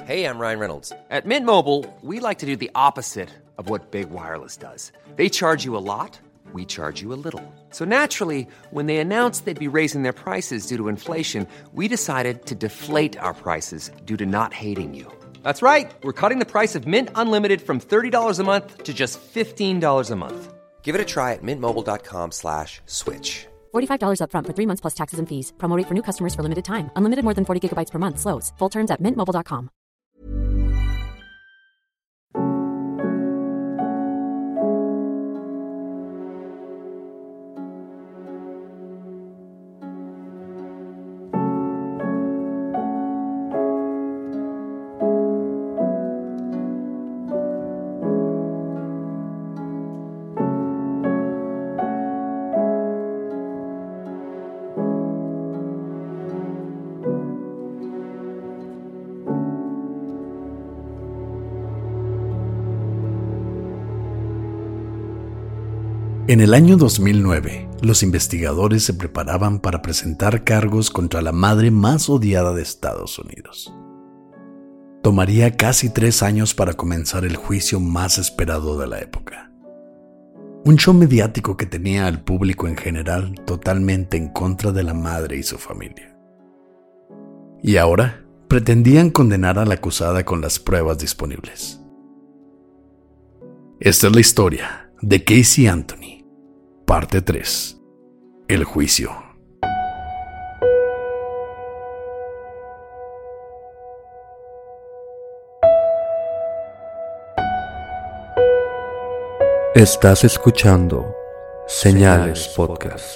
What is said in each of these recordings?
Hey, I'm Ryan Reynolds. At Mint Mobile, we like to do the opposite of what Big Wireless does. They charge you a lot, we charge you a little. So naturally, when they announced they'd be raising their prices due to inflation, we decided to deflate our prices due to not hating you. That's right. We're cutting the price of Mint Unlimited from $30 a month to just $15 a month. Give it a try at mintmobile.com/switch. $45 up front for 3 months plus taxes and fees. Promo rate for new customers for limited time. Unlimited more than 40 gigabytes per month. Slows full terms at mintmobile.com. En el año 2009, los investigadores se preparaban para presentar cargos contra la madre más odiada de Estados Unidos. Tomaría casi 3 años para comenzar el juicio más esperado de la época. Un show mediático que tenía al público en general totalmente en contra de la madre y su familia. Y ahora pretendían condenar a la acusada con las pruebas disponibles. Esta es la historia de Casey Anthony. Parte 3. El juicio. Estás escuchando Señales Podcast.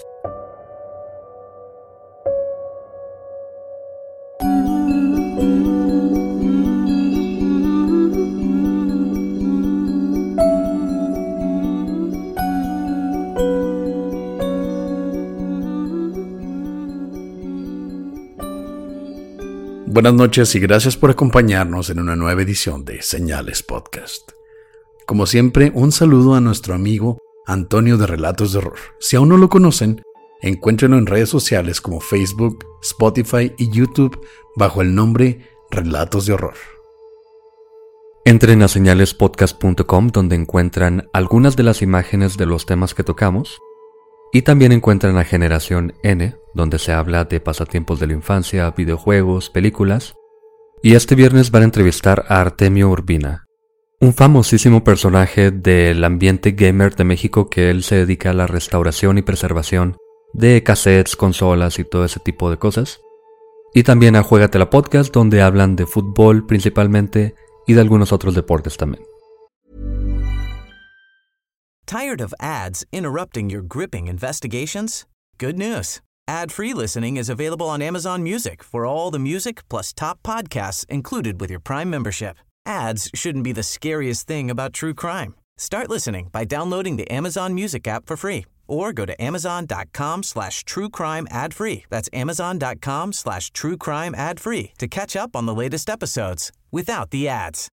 Buenas noches y gracias por acompañarnos en una nueva edición de Señales Podcast. Como siempre, un saludo a nuestro amigo Antonio de Relatos de Horror. Si aún no lo conocen, encuéntrenlo en redes sociales como Facebook, Spotify y YouTube bajo el nombre Relatos de Horror. Entren a señalespodcast.com donde encuentran algunas de las imágenes de los temas que tocamos y también encuentran a Generación N, donde se habla de pasatiempos de la infancia, videojuegos, películas. Y este viernes van a entrevistar a Artemio Urbina, un famosísimo personaje del ambiente gamer de México que él se dedica a la restauración y preservación de cassettes, consolas y todo ese tipo de cosas. Y también a Juégatela Podcast, donde hablan de fútbol principalmente y de algunos otros deportes también. Tired of ads interrupting your gripping investigations? Good news. Ad-free listening is available on Amazon Music for all the music plus top podcasts included with your Prime membership. Ads shouldn't be the scariest thing about true crime. Start listening by downloading the Amazon Music app for free or go to amazon.com/truecrime ad-free. That's amazon.com/truecrime ad-free to catch up on the latest episodes without the ads.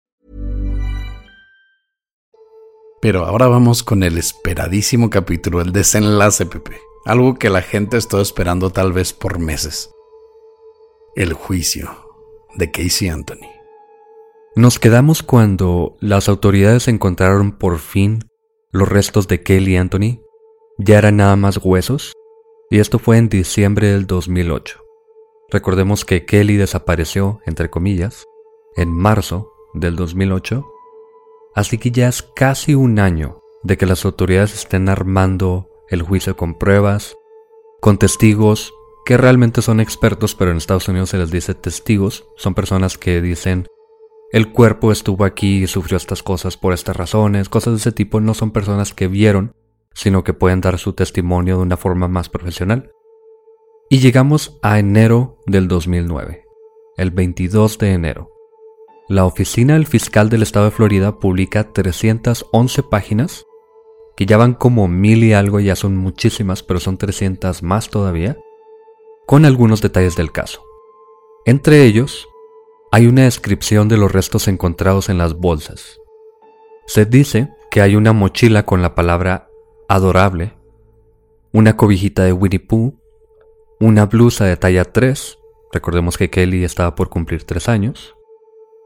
Pero ahora vamos con el esperadísimo capítulo, el desenlace, Pepe. Algo que la gente está esperando tal vez por meses. El juicio de Casey Anthony. Nos quedamos cuando las autoridades encontraron por fin los restos de Caylee Anthony. Ya eran nada más huesos, y esto fue en diciembre del 2008. Recordemos que Caylee desapareció, entre comillas, en marzo del 2008, así que ya es casi un año de que las autoridades estén armando el juicio con pruebas, con testigos que realmente son expertos, pero en Estados Unidos se les dice testigos. Son personas que dicen, el cuerpo estuvo aquí y sufrió estas cosas por estas razones, cosas de ese tipo. No son personas que vieron, sino que pueden dar su testimonio de una forma más profesional. Y llegamos a enero del 2009, el 22 de enero. La oficina del fiscal del estado de Florida publica 311 páginas, que ya van como 1000 y algo, ya son muchísimas, pero son 300 más todavía, con algunos detalles del caso. Entre ellos, hay una descripción de los restos encontrados en las bolsas. Se dice que hay una mochila con la palabra adorable, una cobijita de Winnie Pooh, una blusa de talla 3, recordemos que Kelly estaba por cumplir 3 años,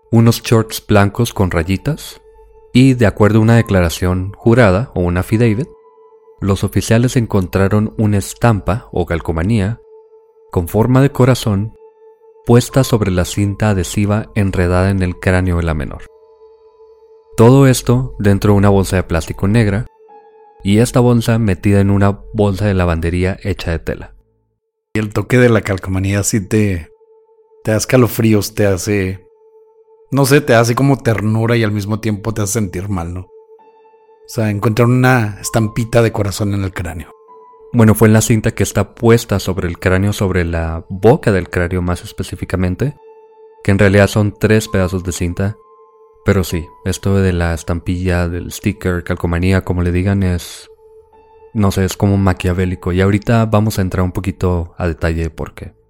unos shorts blancos con rayitas y, de acuerdo a una declaración jurada o una affidavit, los oficiales encontraron una estampa o calcomanía con forma de corazón puesta sobre la cinta adhesiva enredada en el cráneo de la menor. Todo esto dentro de una bolsa de plástico negra y esta bolsa metida en una bolsa de lavandería hecha de tela. Y el toque de la calcomanía sí te da escalofríos, te hace, no sé, te hace como ternura y al mismo tiempo te hace sentir mal, ¿no? O sea, encontraron una estampita de corazón en el cráneo. Bueno, fue en la cinta que está puesta sobre el cráneo, sobre la boca del cráneo más específicamente, que en realidad son 3 pedazos de cinta. Pero sí, esto de la estampilla, del sticker, calcomanía, como le digan, es, no sé, es como maquiavélico. Y ahorita vamos a entrar un poquito a detalle de por qué.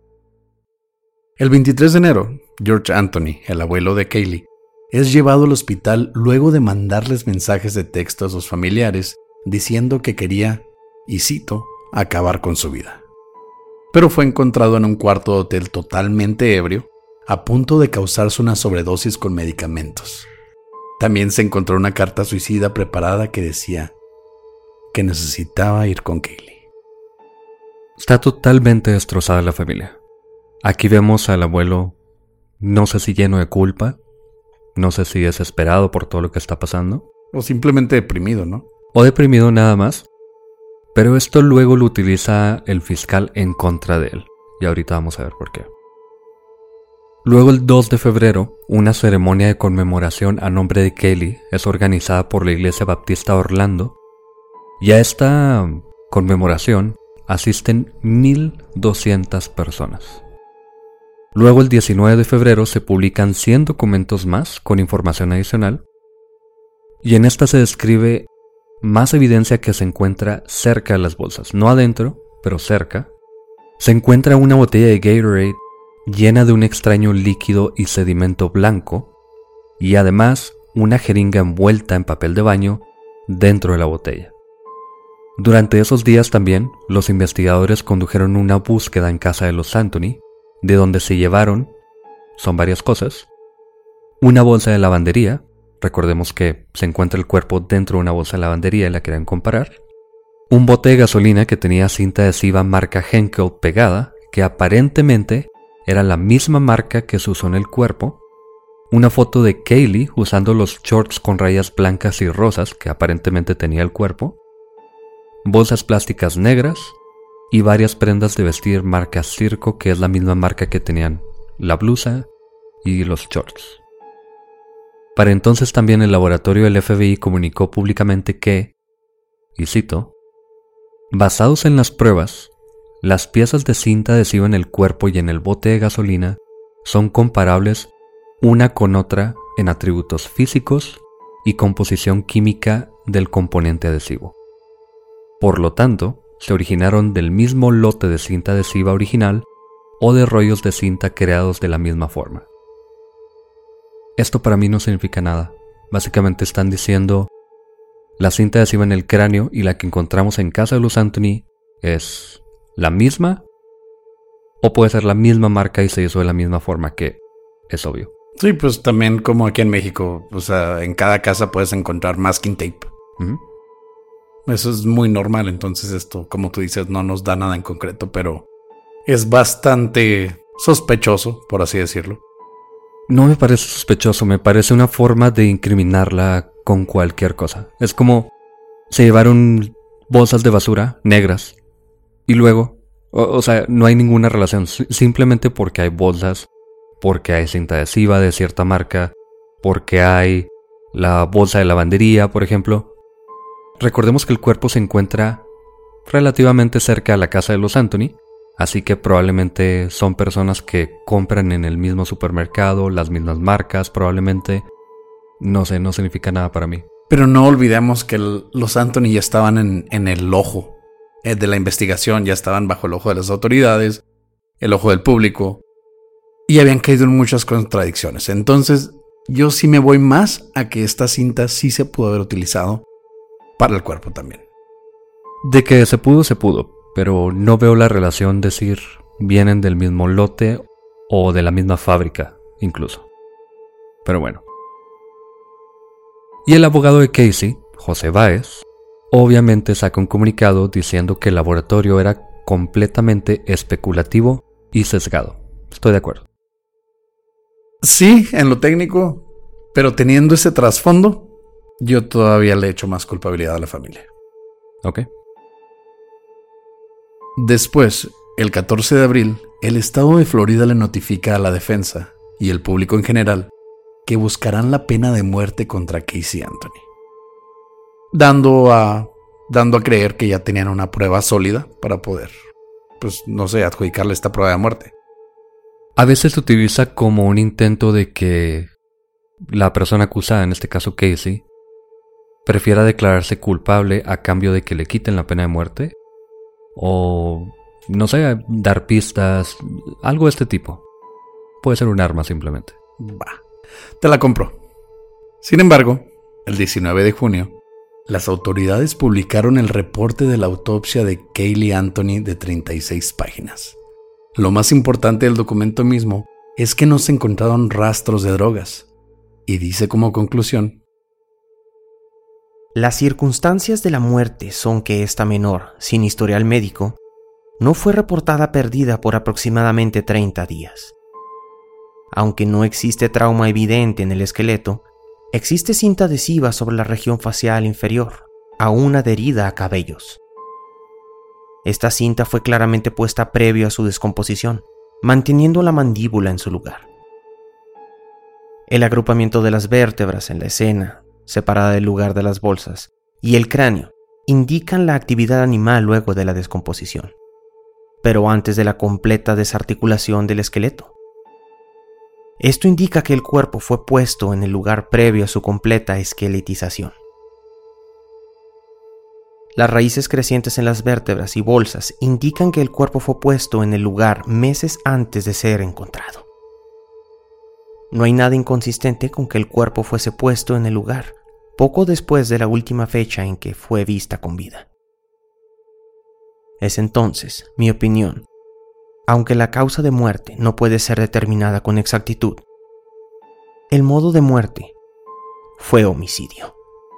El 23 de enero, George Anthony, el abuelo de Kaylee, es llevado al hospital luego de mandarles mensajes de texto a sus familiares diciendo que quería, y cito, acabar con su vida. Pero fue encontrado en un cuarto de hotel totalmente ebrio, a punto de causarse una sobredosis con medicamentos. También se encontró una carta suicida preparada que decía que necesitaba ir con Kaylee. Está totalmente destrozada la familia. Aquí vemos al abuelo, no sé si lleno de culpa, no sé si desesperado por todo lo que está pasando. O simplemente deprimido, ¿no? O deprimido nada más. Pero esto luego lo utiliza el fiscal en contra de él. Y ahorita vamos a ver por qué. Luego, el 2 de febrero, una ceremonia de conmemoración a nombre de Kaylee es organizada por la Iglesia Baptista Orlando. Y a esta conmemoración asisten 1,200 personas. Luego, el 19 de febrero, se publican 100 documentos más con información adicional. Y en esta se describe más evidencia que se encuentra cerca de las bolsas. No adentro, pero cerca. Se encuentra una botella de Gatorade llena de un extraño líquido y sedimento blanco, y además una jeringa envuelta en papel de baño dentro de la botella. Durante esos días también, los investigadores condujeron una búsqueda en casa de los Anthony, de donde se llevaron, son varias cosas, una bolsa de lavandería, recordemos que se encuentra el cuerpo dentro de una bolsa de lavandería y la querían comparar, un bote de gasolina que tenía cinta adhesiva marca Henkel pegada, que aparentemente era la misma marca que se usó en el cuerpo, una foto de Kaylee usando los shorts con rayas blancas y rosas que aparentemente tenía el cuerpo, bolsas plásticas negras y varias prendas de vestir marca Circo, que es la misma marca que tenían la blusa y los shorts. Para entonces también el laboratorio del FBI comunicó públicamente que, y cito, basados en las pruebas, las piezas de cinta adhesiva en el cuerpo y en el bote de gasolina son comparables una con otra en atributos físicos y composición química del componente adhesivo. Por lo tanto, se originaron del mismo lote de cinta adhesiva original o de rollos de cinta creados de la misma forma. Esto para mí no significa nada. Básicamente están diciendo la cinta adhesiva en el cráneo y la que encontramos en casa de los Anthony es la misma, o puede ser la misma marca y se hizo de la misma forma, que es obvio. Sí, pues también como aquí en México, o sea, en cada casa puedes encontrar masking tape. Eso es muy normal, entonces esto, como tú dices, no nos da nada en concreto, pero es bastante sospechoso, por así decirlo. No me parece sospechoso, me parece una forma de incriminarla con cualquier cosa. Es como se llevaron bolsas de basura negras y luego, o sea, no hay ninguna relación, simplemente porque hay bolsas, porque hay cinta adhesiva de cierta marca, porque hay la bolsa de lavandería, por ejemplo. Recordemos que el cuerpo se encuentra relativamente cerca a la casa de los Anthony, así que probablemente son personas que compran en el mismo supermercado, las mismas marcas, probablemente. No sé, no significa nada para mí. Pero no olvidemos que los Anthony ya estaban en el ojo de la investigación, ya estaban bajo el ojo de las autoridades, el ojo del público, y habían caído en muchas contradicciones. Entonces, yo sí me voy más a que esta cinta sí se pudo haber utilizado para el cuerpo también. De que se pudo, pero no veo la relación decir vienen del mismo lote o de la misma fábrica, incluso. Pero bueno. Y el abogado de Casey, José Báez, obviamente saca un comunicado diciendo que el laboratorio era completamente especulativo y sesgado. Estoy de acuerdo. Sí, en lo técnico, pero teniendo ese trasfondo, yo todavía le echo más culpabilidad a la familia. Ok. Después, el 14 de abril, el estado de Florida le notifica a la defensa y el público en general que buscarán la pena de muerte contra Casey Anthony, dando a creer que ya tenían una prueba sólida para poder, adjudicarle esta prueba de muerte. A veces se utiliza como un intento de que la persona acusada, en este caso Casey, prefiera declararse culpable a cambio de que le quiten la pena de muerte. O, dar pistas, algo de este tipo. Puede ser un arma simplemente. Te la compro. Sin embargo, el 19 de junio, las autoridades publicaron el reporte de la autopsia de Caylee Anthony de 36 páginas. Lo más importante del documento mismo es que no se encontraron rastros de drogas. Y dice como conclusión: las circunstancias de la muerte son que esta menor, sin historial médico, no fue reportada perdida por aproximadamente 30 días. Aunque no existe trauma evidente en el esqueleto, existe cinta adhesiva sobre la región facial inferior, aún adherida a cabellos. Esta cinta fue claramente puesta previo a su descomposición, manteniendo la mandíbula en su lugar. El agrupamiento de las vértebras en la escena, separada del lugar de las bolsas, y el cráneo indican la actividad animal luego de la descomposición, pero antes de la completa desarticulación del esqueleto. Esto indica que el cuerpo fue puesto en el lugar previo a su completa esqueletización. Las raíces crecientes en las vértebras y bolsas indican que el cuerpo fue puesto en el lugar meses antes de ser encontrado. No hay nada inconsistente con que el cuerpo fuese puesto en el lugar poco después de la última fecha en que fue vista con vida. Es entonces, mi opinión, aunque la causa de muerte no puede ser determinada con exactitud, el modo de muerte fue homicidio.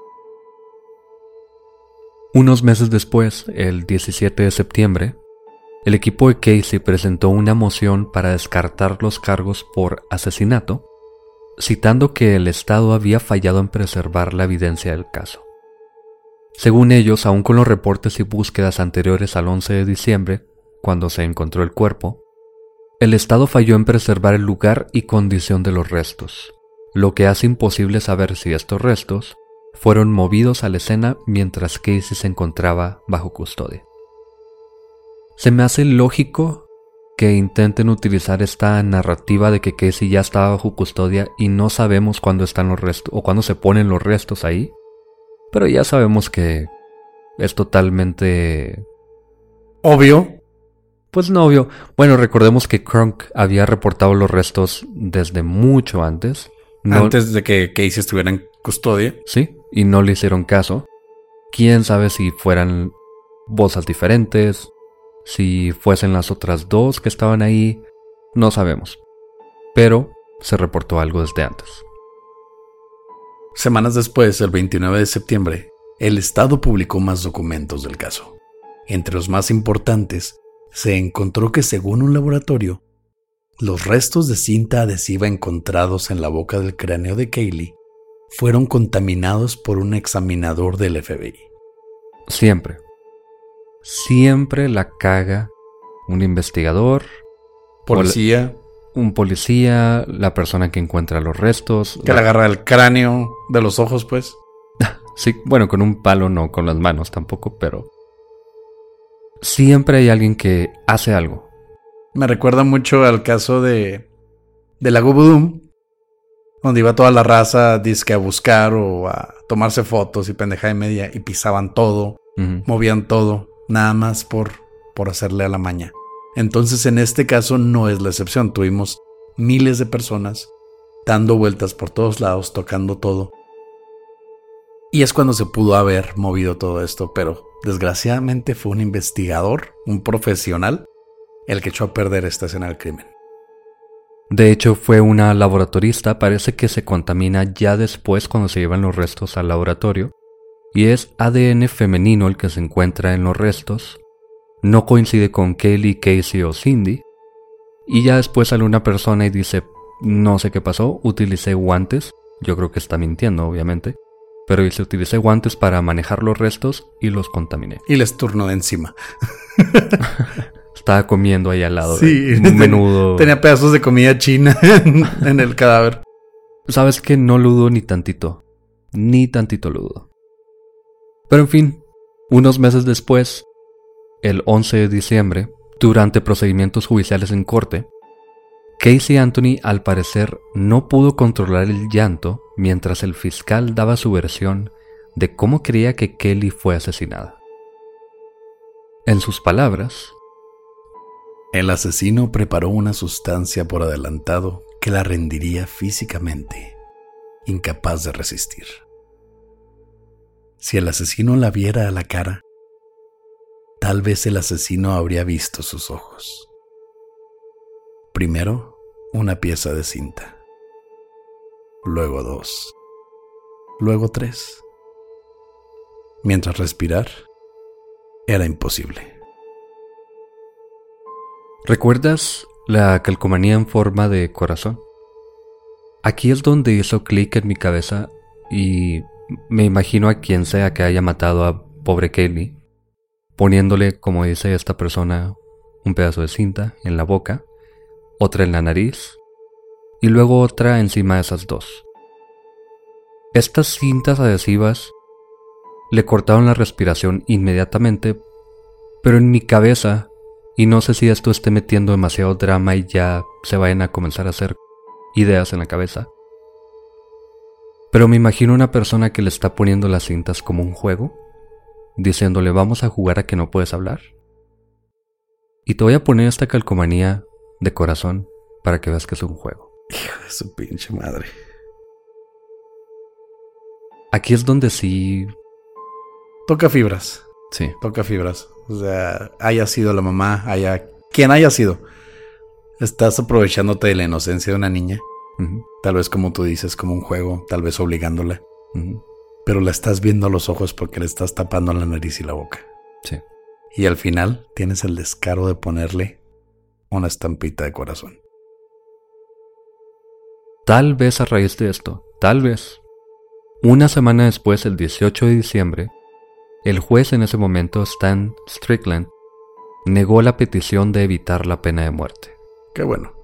Unos meses después, el 17 de septiembre, el equipo de Casey presentó una moción para descartar los cargos por asesinato, citando que el Estado había fallado en preservar la evidencia del caso. Según ellos, aun con los reportes y búsquedas anteriores al 11 de diciembre, cuando se encontró el cuerpo, el Estado falló en preservar el lugar y condición de los restos, lo que hace imposible saber si estos restos fueron movidos a la escena mientras Casey se encontraba bajo custodia. Se me hace lógico que intenten utilizar esta narrativa de que Casey ya estaba bajo custodia y no sabemos cuándo están los restos o cuándo se ponen los restos ahí, pero ya sabemos que es totalmente obvio. Pues no obvio. Bueno, recordemos que Crunk había reportado los restos desde mucho antes. Antes de que Casey estuviera en custodia. Sí, y no le hicieron caso. Quién sabe si fueran bolsas diferentes, si fuesen las otras dos que estaban ahí, no sabemos. Pero se reportó algo desde antes. Semanas después, el 29 de septiembre, el Estado publicó más documentos del caso. Entre los más importantes, se encontró que según un laboratorio, los restos de cinta adhesiva encontrados en la boca del cráneo de Caylee fueron contaminados por un examinador del FBI. Siempre la caga un investigador, policía, un policía, la persona que encuentra los restos. Que le agarra el cráneo de los ojos, pues. Sí, bueno, con un palo no, con las manos tampoco, pero siempre hay alguien que hace algo. Me recuerda mucho al caso de Lago Boom, donde iba toda la raza disque a buscar o a tomarse fotos y pendejada y media y pisaban todo, movían todo, nada más por hacerle a la maña. Entonces en este caso no es la excepción. Tuvimos miles de personas dando vueltas por todos lados, tocando todo. Y es cuando se pudo haber movido todo esto, pero desgraciadamente fue un investigador, un profesional, el que echó a perder esta escena del crimen. De hecho, fue una laboratorista, parece que se contamina ya después cuando se llevan los restos al laboratorio, y es ADN femenino el que se encuentra en los restos. No coincide con Kaylee, Casey o Cindy, y ya después sale una persona y dice, no sé qué pasó, utilicé guantes, yo creo que está mintiendo obviamente, pero dice, utilicé guantes para manejar los restos y los contaminé. Y les turnó de encima. Estaba comiendo ahí al lado, sí, un menudo. Tenía pedazos de comida china en el cadáver. ¿Sabes qué? No lo dudo ni tantito lo dudo. Pero en fin, unos meses después, el 11 de diciembre, durante procedimientos judiciales en corte, Casey Anthony al parecer no pudo controlar el llanto mientras el fiscal daba su versión de cómo creía que Kelly fue asesinada. En sus palabras, el asesino preparó una sustancia por adelantado que la rendiría físicamente incapaz de resistir. Si el asesino la viera a la cara, tal vez el asesino habría visto sus ojos. Primero, una pieza de cinta. Luego 2. Luego 3. Mientras respirar, era imposible. ¿Recuerdas la calcomanía en forma de corazón? Aquí es donde hizo clic en mi cabeza y me imagino a quien sea que haya matado a pobre Kaylee, poniéndole, como dice esta persona, un pedazo de cinta en la boca, otra en la nariz y luego otra encima de esas dos. Estas cintas adhesivas le cortaron la respiración inmediatamente, pero en mi cabeza, y no sé si esto esté metiendo demasiado drama y ya se vayan a comenzar a hacer ideas en la cabeza, pero me imagino una persona que le está poniendo las cintas como un juego, diciéndole vamos a jugar a que no puedes hablar. Y te voy a poner esta calcomanía de corazón para que veas que es un juego. Hijo de su pinche madre. Aquí es donde sí... Toca fibras. Sí. Toca fibras. O sea, haya sido la mamá, quien haya sido. Estás aprovechándote de la inocencia de una niña. Uh-huh. Tal vez como tú dices, como un juego, tal vez obligándola. Uh-huh. Pero la estás viendo a los ojos porque le estás tapando la nariz y la boca. Sí. Y al final tienes el descaro de ponerle una estampita de corazón. Tal vez a raíz de esto, tal vez, una semana después, el 18 de diciembre, el juez en ese momento, Stan Strickland, negó la petición de evitar la pena de muerte. Qué bueno.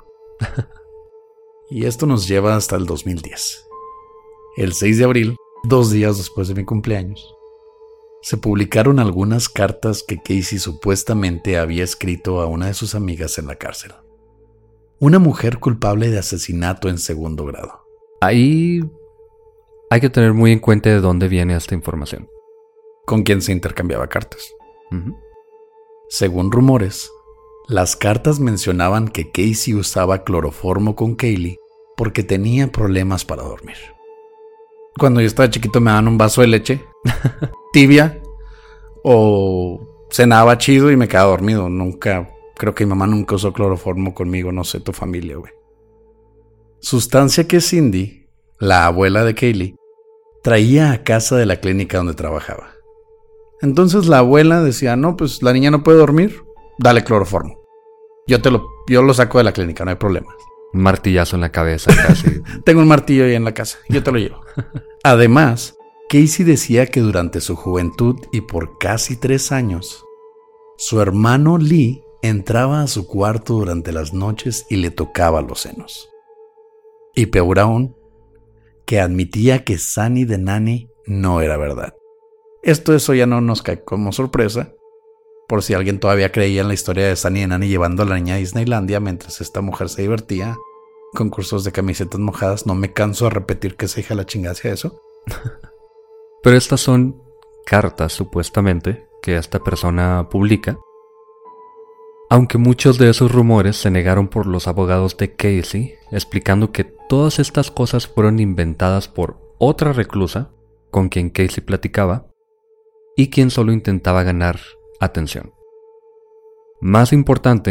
Y esto nos lleva hasta el 2010. El 6 de abril, 2 días después de mi cumpleaños, se publicaron algunas cartas que Casey supuestamente había escrito a una de sus amigas en la cárcel. Una mujer culpable de asesinato en segundo grado. Ahí hay que tener muy en cuenta de dónde viene esta información. Con quien se intercambiaba cartas. Uh-huh. Según rumores, las cartas mencionaban que Casey usaba cloroformo con Kaylee porque tenía problemas para dormir. Cuando yo estaba chiquito me daban un vaso de leche tibia o cenaba chido y me quedaba dormido. Creo que mi mamá nunca usó cloroformo conmigo, no sé tu familia, güey. Sustancia que Cindy, la abuela de Kaylee, traía a casa de la clínica donde trabajaba. Entonces la abuela decía, no, pues la niña no puede dormir, dale cloroformo. Yo lo saco de la clínica, no hay problema. Un martillazo en la cabeza casi. Tengo un martillo ahí en la casa, yo te lo llevo. Además, Casey decía que durante su juventud y por casi 3 años, su hermano Lee entraba a su cuarto durante las noches y le tocaba los senos. Y peor aún, que admitía que Sunny de Nanny no era verdad. Eso ya no nos cae como sorpresa, por si alguien todavía creía en la historia de Sunny de Nanny llevando a la niña a Disneylandia mientras esta mujer se divertía. Concursos de camisetas mojadas, no me canso de repetir que se hija la chingada hacia eso. Pero estas son cartas, supuestamente, que esta persona publica. Aunque muchos de esos rumores se negaron por los abogados de Casey, explicando que todas estas cosas fueron inventadas por otra reclusa con quien Casey platicaba y quien solo intentaba ganar atención. Más importante,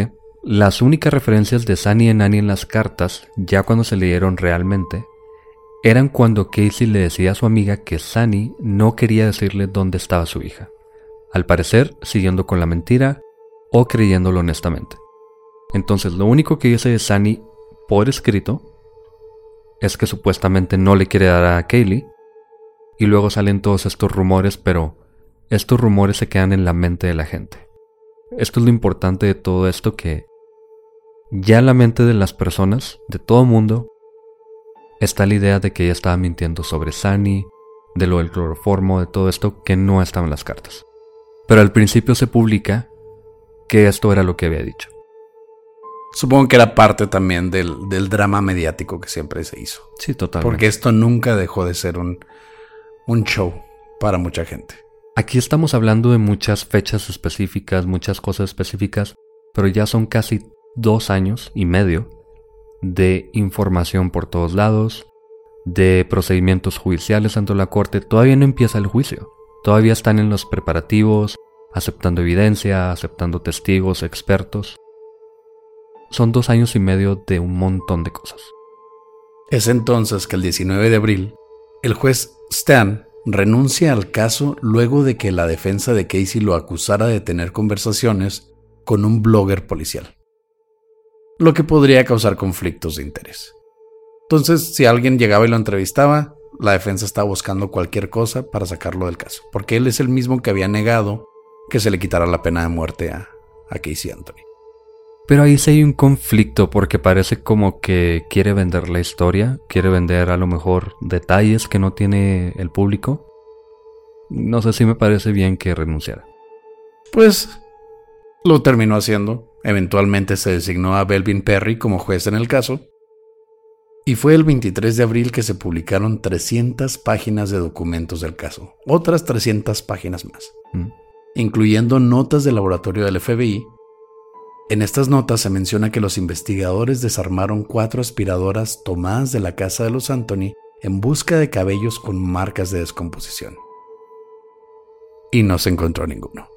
las únicas referencias de Sunny en Annie en las cartas, ya cuando se leyeron realmente, eran cuando Casey le decía a su amiga que Sunny no quería decirle dónde estaba su hija, al parecer siguiendo con la mentira o creyéndolo honestamente. Entonces lo único que dice Sunny por escrito es que supuestamente no le quiere dar a Kaylee, y luego salen todos estos rumores, pero estos rumores se quedan en la mente de la gente. Esto es lo importante de todo esto, que ya en la mente de las personas, de todo el mundo, está la idea de que ella estaba mintiendo sobre Sunny, de lo del cloroformo, de todo esto que no estaba en las cartas. Pero al principio se publica que esto era lo que había dicho. Supongo que era parte también del drama mediático que siempre se hizo. Sí, totalmente. Porque esto nunca dejó de ser un show para mucha gente. Aquí estamos hablando de muchas fechas específicas, muchas cosas específicas, pero ya son casi 2 años y medio de información por todos lados, de procedimientos judiciales ante la corte. Todavía no empieza el juicio. Todavía están en los preparativos, aceptando evidencia, aceptando testigos, expertos. Son 2 años y medio de un montón de cosas. Es entonces que el 19 de abril, el juez Stan renuncia al caso luego de que la defensa de Casey lo acusara de tener conversaciones con un blogger policial, lo que podría causar conflictos de interés. Entonces, si alguien llegaba y lo entrevistaba, la defensa estaba buscando cualquier cosa para sacarlo del caso, porque él es el mismo que había negado que se le quitara la pena de muerte a Casey Anthony. Pero ahí sí hay un conflicto, porque parece como que quiere vender la historia, quiere vender a lo mejor detalles que no tiene el público. No sé si me parece bien que renunciara. Pues lo terminó haciendo. Eventualmente se designó a Belvin Perry como juez en el caso. Y fue el 23 de abril que se publicaron 300 páginas de documentos del caso. Otras 300 páginas más. Incluyendo notas del laboratorio del FBI. En estas notas se menciona que los investigadores desarmaron 4 aspiradoras tomadas de la casa de los Anthony en busca de cabellos con marcas de descomposición. Y no se encontró ninguno.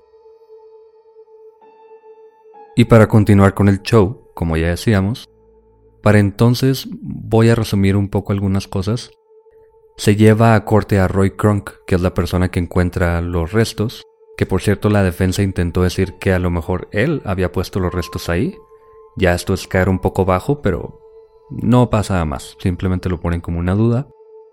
Y para continuar con el show, como ya decíamos, para entonces voy a resumir un poco algunas cosas. Se lleva a corte a Roy Kronk, que es la persona que encuentra los restos, que por cierto la defensa intentó decir que a lo mejor él había puesto los restos ahí. Ya esto es caer un poco bajo, pero no pasa nada más, simplemente lo ponen como una duda.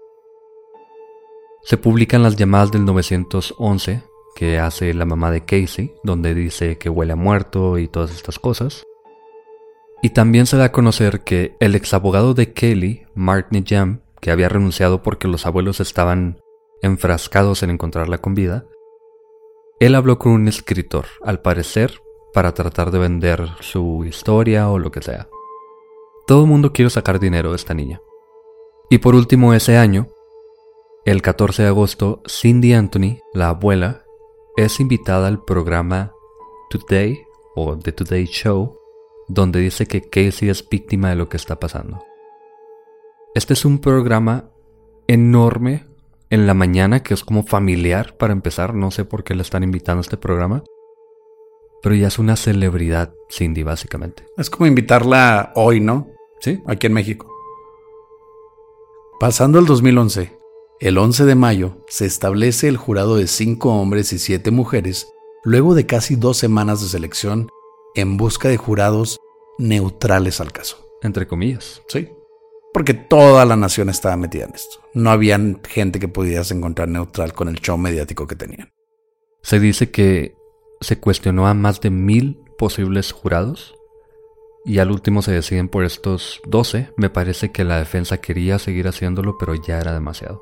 Se publican las llamadas del 911 que hace la mamá de Casey, donde dice que huele a muerto y todas estas cosas. Y también se da a conocer que el exabogado de Kelly, Mark Nejam, que había renunciado porque los abuelos estaban enfrascados en encontrarla con vida, él habló con un escritor, al parecer, para tratar de vender su historia o lo que sea. Todo el mundo quiere sacar dinero de esta niña. Y por último, ese año, el 14 de agosto, Cindy Anthony, la abuela, es invitada al programa Today, o The Today Show, donde dice que Casey es víctima de lo que está pasando. Este es un programa enorme en la mañana, que es como familiar para empezar. No sé por qué le están invitando a este programa, pero ya es una celebridad Cindy, básicamente. Es como invitarla hoy, ¿no? Sí. Aquí en México. Pasando el 2011, el 11 de mayo, se establece el jurado de 5 hombres y 7 mujeres, luego de casi 2 semanas de selección, en busca de jurados neutrales al caso. Entre comillas. Sí. Porque toda la nación estaba metida en esto. No había gente que pudieras encontrar neutral con el show mediático que tenían. Se dice que se cuestionó a más de 1000 posibles jurados y al último se deciden por estos 12. Me parece que la defensa quería seguir haciéndolo, pero ya era demasiado.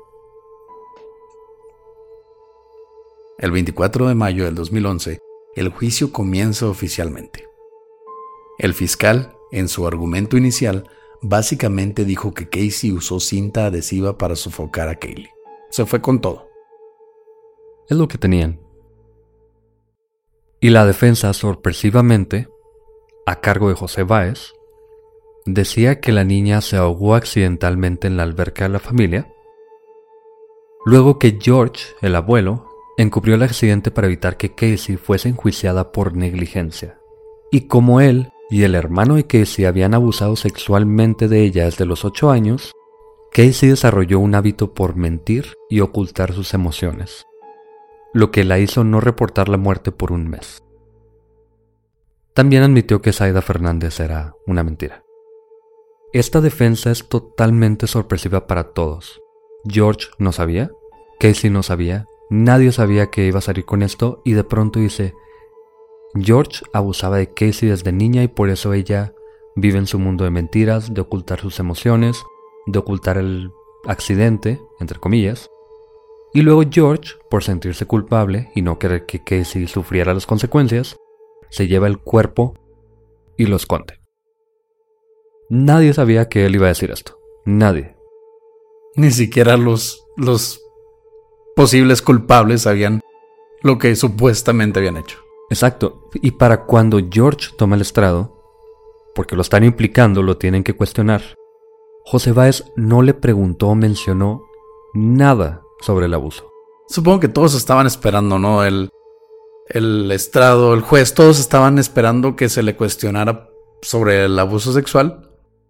El 24 de mayo del 2011, el juicio comienza oficialmente. El fiscal, en su argumento inicial, básicamente dijo que Casey usó cinta adhesiva para sofocar a Kaylee. Se fue con todo. Es lo que tenían. Y la defensa, sorpresivamente, a cargo de José Báez, decía que la niña se ahogó accidentalmente en la alberca de la familia, luego que George, el abuelo, encubrió el accidente para evitar que Casey fuese enjuiciada por negligencia. Y como él y el hermano de Casey habían abusado sexualmente de ella desde los 8 años, Casey desarrolló un hábito por mentir y ocultar sus emociones, lo que la hizo no reportar la muerte por un mes. También admitió que Zaida Fernández era una mentira. Esta defensa es totalmente sorpresiva para todos. George no sabía, Casey no sabía, nadie sabía que iba a salir con esto y de pronto dice: George abusaba de Casey desde niña y por eso ella vive en su mundo de mentiras, de ocultar sus emociones, de ocultar el accidente, entre comillas. Y luego George, por sentirse culpable y no querer que Casey sufriera las consecuencias, se lleva el cuerpo y lo esconde. Nadie sabía que él iba a decir esto. Nadie. Ni siquiera los posibles culpables sabían lo que supuestamente habían hecho. Exacto. Y para cuando George toma el estrado, porque lo están implicando, lo tienen que cuestionar, José Báez no le preguntó o mencionó nada sobre el abuso. Supongo que todos estaban esperando, ¿no? El estrado, el juez, todos estaban esperando que se le cuestionara sobre el abuso sexual.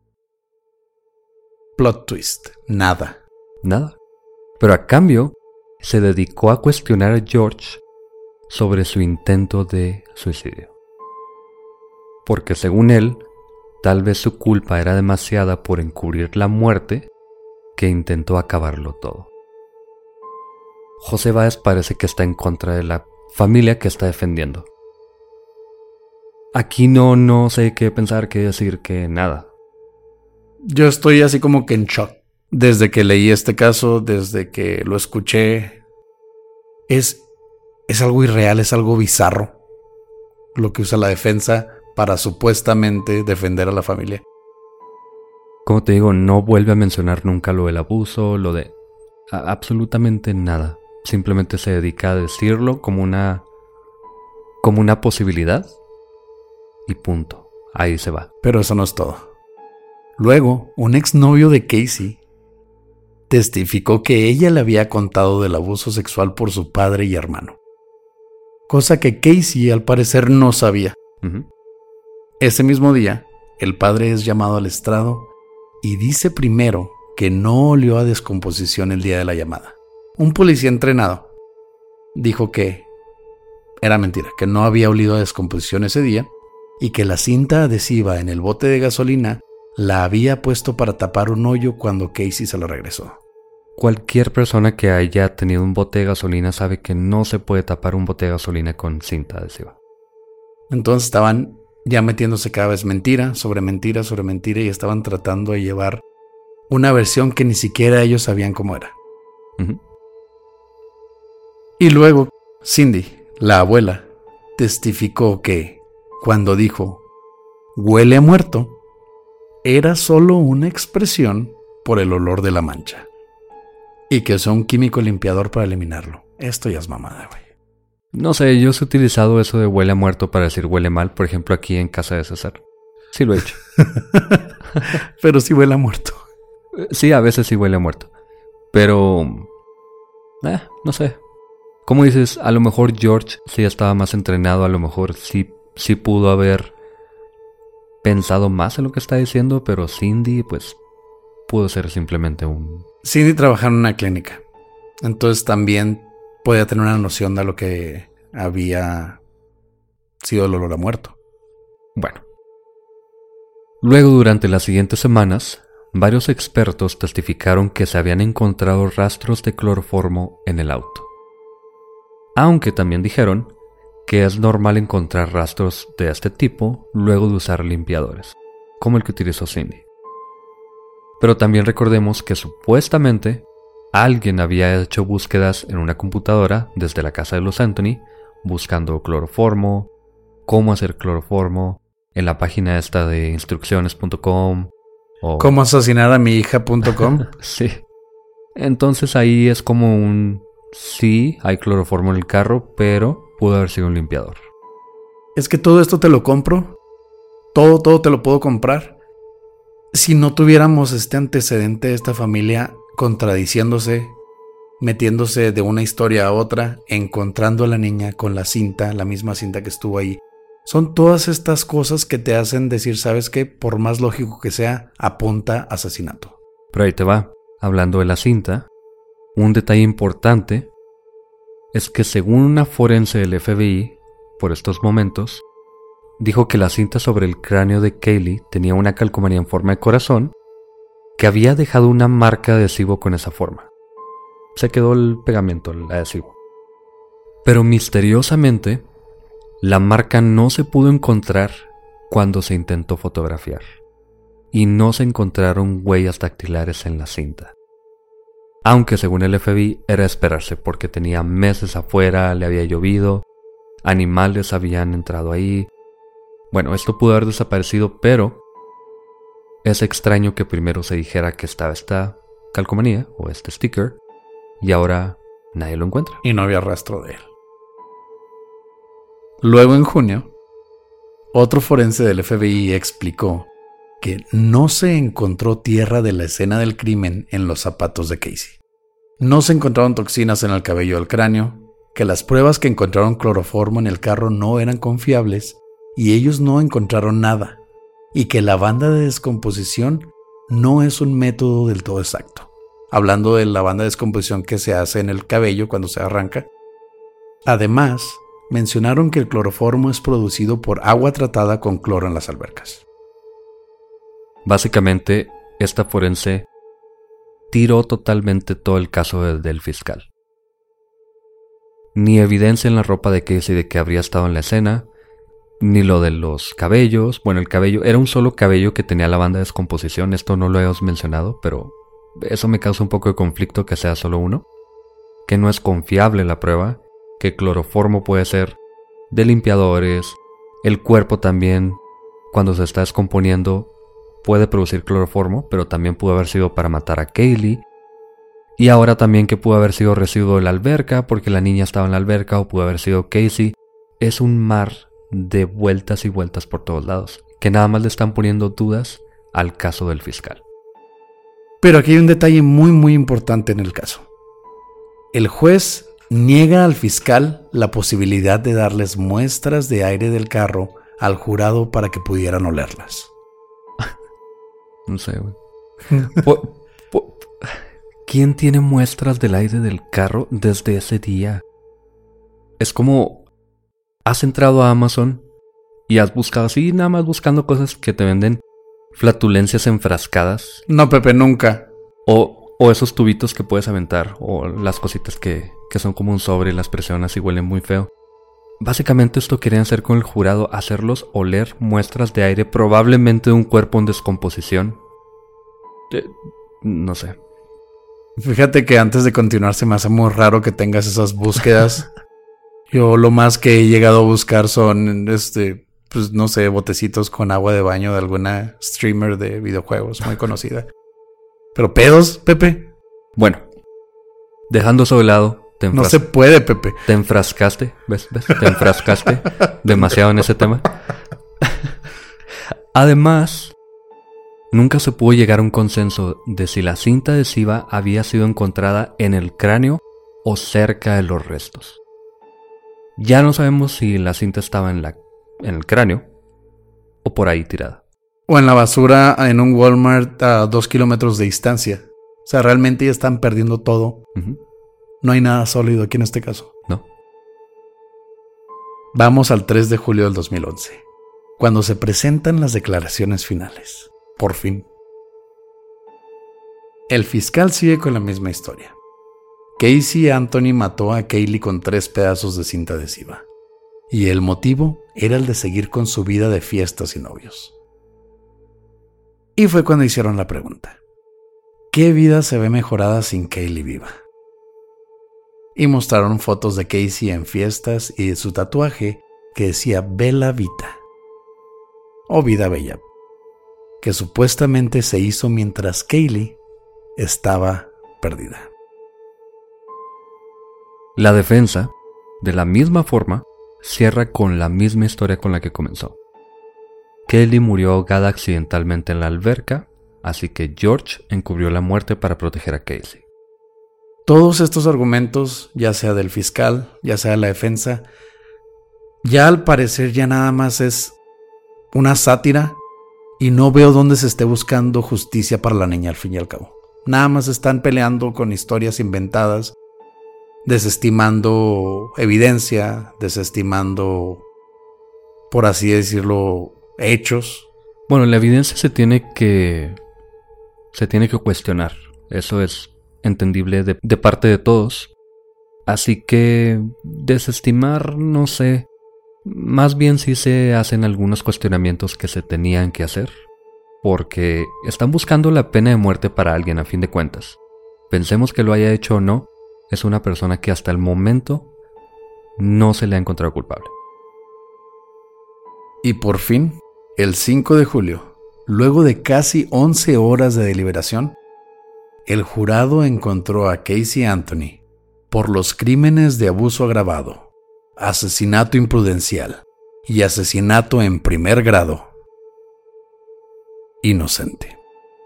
Plot twist. Nada. Nada. Pero a cambio, se dedicó a cuestionar a George sobre su intento de suicidio. Porque según él, tal vez su culpa era demasiada por encubrir la muerte que intentó acabarlo todo. José Báez parece que está en contra de la familia que está defendiendo. Aquí no sé qué pensar, qué decir, que nada. Yo estoy así como que en shock. Desde que leí este caso, desde que lo escuché, es algo irreal, es algo bizarro lo que usa la defensa para supuestamente defender a la familia. Como te digo, no vuelve a mencionar nunca lo del abuso, lo de absolutamente nada. Simplemente se dedica a decirlo como una posibilidad y punto. Ahí se va. Pero eso no es todo. Luego, un exnovio de Casey testificó que ella le había contado del abuso sexual por su padre y hermano. Cosa que Casey al parecer no sabía. Ese mismo día, el padre es llamado al estrado y dice primero que no olió a descomposición el día de la llamada. Un policía entrenado dijo que era mentira, que no había olido a descomposición ese día y que la cinta adhesiva en el bote de gasolina la había puesto para tapar un hoyo cuando Casey se lo regresó. Cualquier persona que haya tenido un bote de gasolina sabe que no se puede tapar un bote de gasolina con cinta adhesiva. Entonces estaban ya metiéndose cada vez mentira sobre mentira sobre mentira y estaban tratando de llevar una versión que ni siquiera ellos sabían cómo era. Y luego Cindy, la abuela, testificó que cuando dijo "huele a muerto", era solo una expresión por el olor de la mancha. Y que usó un químico limpiador para eliminarlo. Esto ya es mamada, güey. No sé, yo he utilizado eso de huele a muerto para decir huele mal, por ejemplo aquí en casa de César. Sí lo he hecho. Pero sí huele a muerto. Sí, a veces sí huele a muerto. Pero... no sé. Como dices, a lo mejor George sí estaba más entrenado, a lo mejor sí pudo haber pensado más en lo que está diciendo, pero Cindy, pues, pudo ser simplemente un... Cindy trabajaba en una clínica, entonces también podía tener una noción de lo que había sido el olor a muerto. Bueno. Luego, durante las siguientes semanas, varios expertos testificaron que se habían encontrado rastros de cloroformo en el auto. Aunque también dijeron que es normal encontrar rastros de este tipo luego de usar limpiadores, como el que utilizó Cindy. Pero también recordemos que supuestamente alguien había hecho búsquedas en una computadora desde la casa de los Anthony, buscando cloroformo, cómo hacer cloroformo, en la página esta de instrucciones.com o... ¿Cómo asesinar a mi hija.com? Sí. Entonces ahí es como un... sí, hay cloroformo en el carro, pero pudo haber sido un limpiador. Es que todo esto te lo compro. Todo te lo puedo comprar. Si no tuviéramos este antecedente de esta familia contradiciéndose, metiéndose de una historia a otra, encontrando a la niña con la cinta, la misma cinta que estuvo ahí Son todas estas cosas que te hacen decir, ¿sabes qué? Por más lógico que sea, apunta a asesinato. Pero ahí te va. Hablando de la cinta, un detalle importante es que según una forense del FBI, por estos momentos, dijo que la cinta sobre el cráneo de Kaylee tenía una calcomanía en forma de corazón que había dejado una marca de adhesivo con esa forma. Se quedó el pegamento, el adhesivo. Pero misteriosamente, la marca no se pudo encontrar cuando se intentó fotografiar. Y no se encontraron huellas dactilares en la cinta. Aunque según el FBI era de esperarse porque tenía meses afuera, le había llovido, animales habían entrado ahí. Bueno, esto pudo haber desaparecido, pero es extraño que primero se dijera que estaba esta calcomanía o este sticker y ahora nadie lo encuentra. Y no había rastro de él. Luego en junio, otro forense del FBI explicó que no se encontró tierra de la escena del crimen en los zapatos de Casey. No se encontraron toxinas en el cabello del cráneo, que las pruebas que encontraron cloroformo en el carro no eran confiables y ellos no encontraron nada, y que la banda de descomposición no es un método del todo exacto. Hablando de la banda de descomposición que se hace en el cabello cuando se arranca. Además, mencionaron que el cloroformo es producido por agua tratada con cloro en las albercas. Básicamente, esta forense tiró totalmente todo el caso del fiscal. Ni evidencia en la ropa de Casey de que habría estado en la escena, ni lo de los cabellos. Bueno, el cabello era un solo cabello que tenía la banda de descomposición. Esto no lo hemos mencionado, pero eso me causa un poco de conflicto que sea solo uno. Que no es confiable la prueba, que cloroformo puede ser de limpiadores, el cuerpo también, cuando se está descomponiendo, puede producir cloroformo, pero también pudo haber sido para matar a Kaylee. Y ahora también que pudo haber sido residuo de la alberca, porque la niña estaba en la alberca, o pudo haber sido Casey. Es un mar de vueltas y vueltas por todos lados, que nada más le están poniendo dudas al caso del fiscal. Pero aquí hay un detalle muy importante en el caso. El juez niega al fiscal la posibilidad de darles muestras de aire del carro al jurado para que pudieran olerlas. No sé, güey. ¿Quién tiene muestras del aire del carro desde ese día? Es como has entrado a Amazon y has buscado así, nada más buscando cosas que te venden flatulencias enfrascadas. No, Pepe, nunca. O esos tubitos que puedes aventar, o las cositas que son como un sobre y las presionas y huelen muy feo. Básicamente esto querían hacer con el jurado, hacerlos oler muestras de aire, probablemente de un cuerpo en descomposición. No sé. Fíjate que antes de continuar se me hace muy raro que tengas esas búsquedas. Yo lo más que he llegado a buscar son, pues no sé, botecitos con agua de baño de alguna streamer de videojuegos muy conocida. Pero pedos, Pepe. Bueno, dejando eso de lado, no se puede, Pepe. Te enfrascaste, ¿ves? Te enfrascaste demasiado en ese tema. Además, nunca se pudo llegar a un consenso de si la cinta adhesiva había sido encontrada en el cráneo o cerca de los restos. Ya no sabemos si la cinta estaba en el cráneo o por ahí tirada. O en la basura en un Walmart a 2 kilómetros de distancia. O sea, realmente ya están perdiendo todo. Uh-huh. No hay nada sólido aquí en este caso. No. Vamos al 3 de julio del 2011, cuando se presentan las declaraciones finales. Por fin. El fiscal sigue con la misma historia. Casey Anthony mató a Kaylee con 3 pedazos de cinta adhesiva. Y el motivo era el de seguir con su vida de fiestas y novios. Y fue cuando hicieron la pregunta: ¿qué vida se ve mejorada sin Kaylee viva? Y mostraron fotos de Casey en fiestas y de su tatuaje que decía Bella Vita, o Vida Bella, que supuestamente se hizo mientras Kaylee estaba perdida. La defensa, de la misma forma, cierra con la misma historia con la que comenzó. Kaylee murió ahogada accidentalmente en la alberca, así que George encubrió la muerte para proteger a Casey. Todos estos argumentos, ya sea del fiscal, ya sea de la defensa, Ya al parecer ya nada más es una sátira y no veo dónde se esté buscando justicia para la niña al fin y al cabo. Nada más están peleando con historias inventadas, desestimando evidencia, desestimando, por así decirlo, hechos. Bueno, la evidencia se tiene que cuestionar. Eso es entendible de parte de todos. Así que desestimar, no sé. Más bien sí se hacen algunos cuestionamientos que se tenían que hacer. Porque están buscando la pena de muerte para alguien a fin de cuentas. Pensemos que lo haya hecho o no, es una persona que hasta el momento no se le ha encontrado culpable. Y por fin, el 5 de julio, luego de casi 11 horas de deliberación, el jurado encontró a Casey Anthony por los crímenes de abuso agravado, asesinato imprudencial y asesinato en primer grado inocente.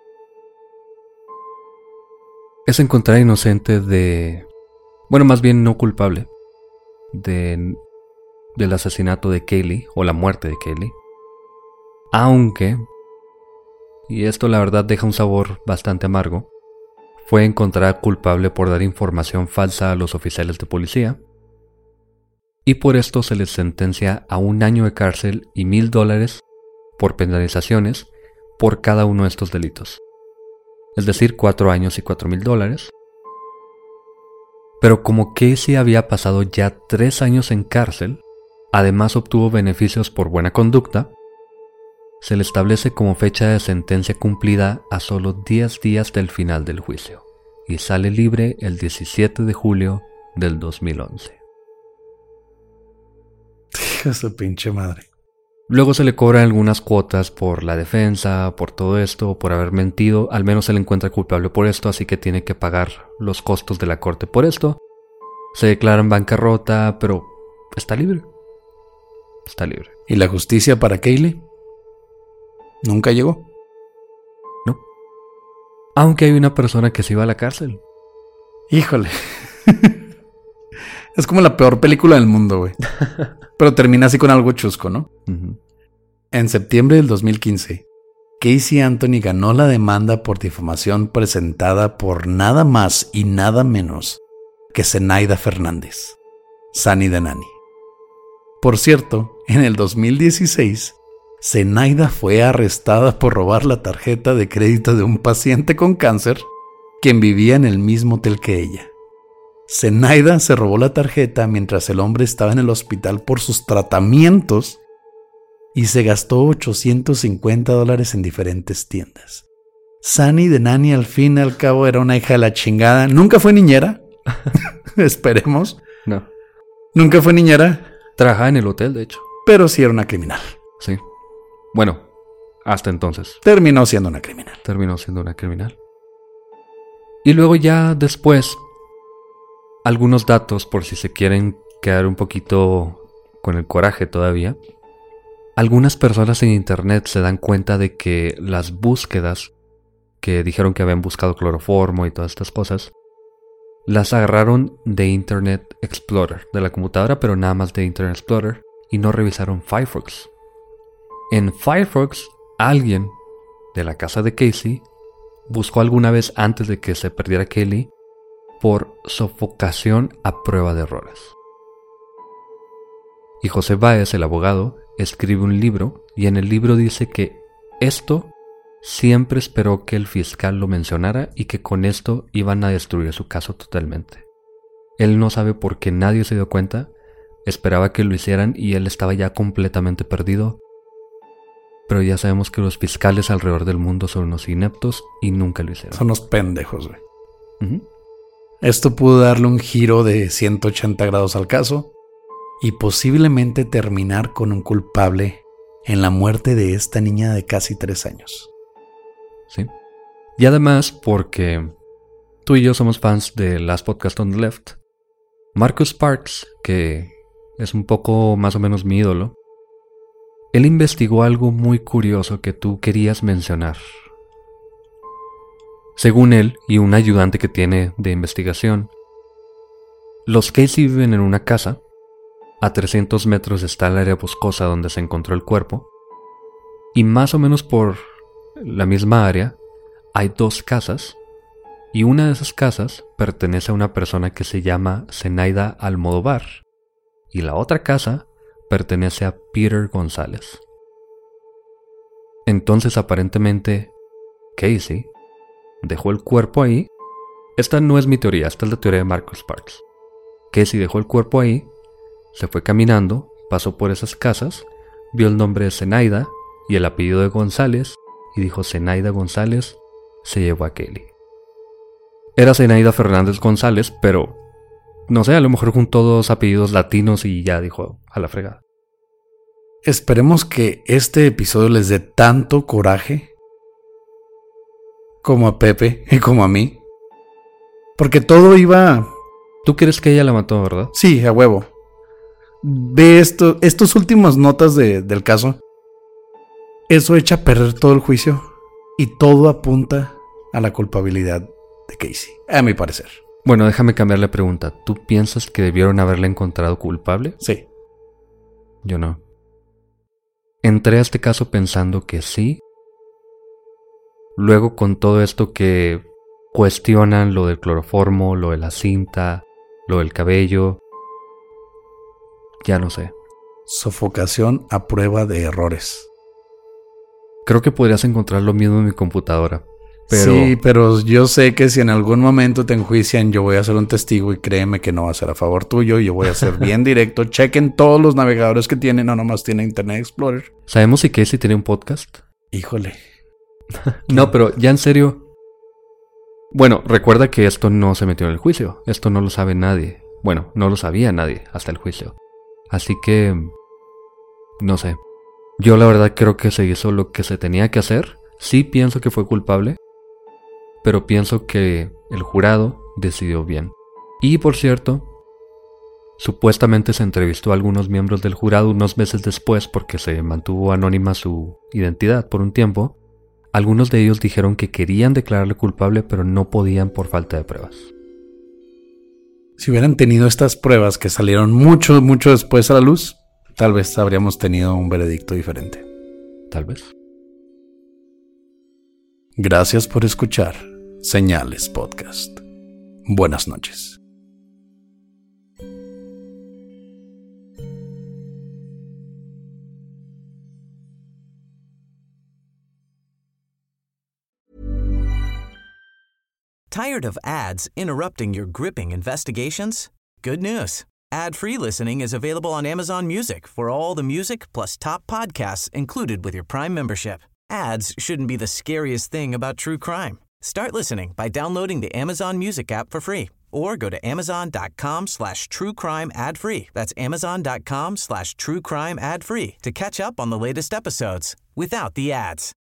Es encontrar inocente más bien no culpable del asesinato de Caylee o la muerte de Caylee. Aunque, y esto la verdad deja un sabor bastante amargo, fue encontrada culpable por dar información falsa a los oficiales de policía. Y por esto se les sentencia a 1 año de cárcel y $1,000 por penalizaciones por cada uno de estos delitos. Es decir, 4 años y $4,000. Pero como Casey había pasado ya 3 años en cárcel, además obtuvo beneficios por buena conducta, se le establece como fecha de sentencia cumplida a solo 10 días del final del juicio, y sale libre el 17 de julio del 2011. Esa pinche madre. Luego se le cobran algunas cuotas por la defensa, por todo esto, por haber mentido. Al menos se le encuentra culpable por esto, así que tiene que pagar los costos de la corte por esto. Se declara en bancarrota, pero está libre. Está libre. ¿Y la justicia para Caylee? ¿Nunca llegó? No. Aunque hay una persona que se iba a la cárcel. Híjole. Es como la peor película del mundo, güey. Pero termina así con algo chusco, ¿no? Uh-huh. En septiembre del 2015, Casey Anthony ganó la demanda por difamación presentada por nada más y nada menos que Zenaida Fernández, Sunny the Nanny. Por cierto, en el 2016, Zenaida fue arrestada por robar la tarjeta de crédito de un paciente con cáncer quien vivía en el mismo hotel que ella. Zenaida se robó la tarjeta mientras el hombre estaba en el hospital por sus tratamientos y se gastó $850 en diferentes tiendas. Sunny the Nanny al fin y al cabo era una hija de la chingada. Nunca fue niñera. Esperemos. No. Nunca fue niñera. Trabajaba en el hotel, de hecho. Pero sí era una criminal. Sí. Bueno, hasta entonces. Terminó siendo una criminal. Y luego ya después, algunos datos por si se quieren quedar un poquito con el coraje todavía. Algunas personas en internet se dan cuenta de que las búsquedas que dijeron que habían buscado cloroformo y todas estas cosas, las agarraron de Internet Explorer, de la computadora, pero nada más de Internet Explorer, y no revisaron Firefox. En Firefox, alguien de la casa de Casey buscó alguna vez antes de que se perdiera Caylee por sofocación a prueba de errores. Y José Báez, el abogado, escribe un libro y en el libro dice que esto siempre esperó que el fiscal lo mencionara y que con esto iban a destruir su caso totalmente. Él no sabe por qué nadie se dio cuenta, esperaba que lo hicieran y él estaba ya completamente perdido. Pero ya sabemos que los fiscales alrededor del mundo son unos ineptos y nunca lo hicieron. Son unos pendejos, güey. Uh-huh. Esto pudo darle un giro de 180 grados al caso y posiblemente terminar con un culpable en la muerte de esta niña de casi 3 años. Sí. Y además, porque tú y yo somos fans de Last Podcast on the Left, Marcus Sparks, que es un poco más o menos mi ídolo, él investigó algo muy curioso que tú querías mencionar. Según él y un ayudante que tiene de investigación, los Casey viven en una casa A 300 metros está el área boscosa donde se encontró el cuerpo. Y más o menos por la misma área hay 2 casas. Y una de esas casas pertenece a una persona que se llama Zenaida Almodóvar. Y la otra casa pertenece a Peter González. Entonces aparentemente Casey dejó el cuerpo ahí. Esta no es mi teoría, esta es la teoría de Marcus Sparks. Casey dejó el cuerpo ahí, se fue caminando, pasó por esas casas, vio el nombre de Zenaida y el apellido de González y dijo: Zenaida González se llevó a Kelly. Era Zenaida Fernández González, pero no sé, a lo mejor juntó 2 apellidos latinos y ya dijo a la fregada. Esperemos que este episodio les dé tanto coraje como a Pepe y como a mí. Porque todo iba... ¿Tú crees que ella la mató, verdad? Sí, a huevo. Ve estos últimos notas del caso. Eso echa a perder todo el juicio. Y todo apunta a la culpabilidad de Casey, a mi parecer. Bueno, déjame cambiar la pregunta. ¿Tú piensas que debieron haberla encontrado culpable? Sí. Yo no. Entré a este caso pensando que sí. Luego, con todo esto que cuestionan lo del cloroformo, lo de la cinta, lo del cabello, ya no sé. Sofocación a prueba de errores. Creo que podrías encontrar lo mismo en mi computadora. Pero... Sí, pero yo sé que si en algún momento te enjuician, yo voy a ser un testigo y créeme que no va a ser a favor tuyo. Yo voy a ser bien directo. Chequen todos los navegadores que tienen, no nomás tiene Internet Explorer. ¿Sabemos si Casey tiene un podcast? Híjole. No, pero ya en serio. Bueno, recuerda que esto no se metió en el juicio. Esto no lo sabe nadie. Bueno, no lo sabía nadie hasta el juicio. Así que... no sé. Yo la verdad creo que se hizo lo que se tenía que hacer. Sí pienso que fue culpable. Pero pienso que el jurado decidió bien. Y por cierto, supuestamente se entrevistó a algunos miembros del jurado unos meses después porque se mantuvo anónima su identidad por un tiempo. Algunos de ellos dijeron que querían declararle culpable, pero no podían por falta de pruebas. Si hubieran tenido estas pruebas que salieron mucho después a la luz, tal vez habríamos tenido un veredicto diferente. Tal vez. Gracias por escuchar Señales Podcast. Buenas noches. Tired of ads interrupting your gripping investigations? Good news. Ad-free listening is available on Amazon Music for all the music plus top podcasts included with your Prime membership. Ads shouldn't be the scariest thing about true crime. Start listening by downloading the Amazon Music app for free or go to amazon.com/truecrime ad-free. That's amazon.com/truecrime ad-free to catch up on the latest episodes without the ads.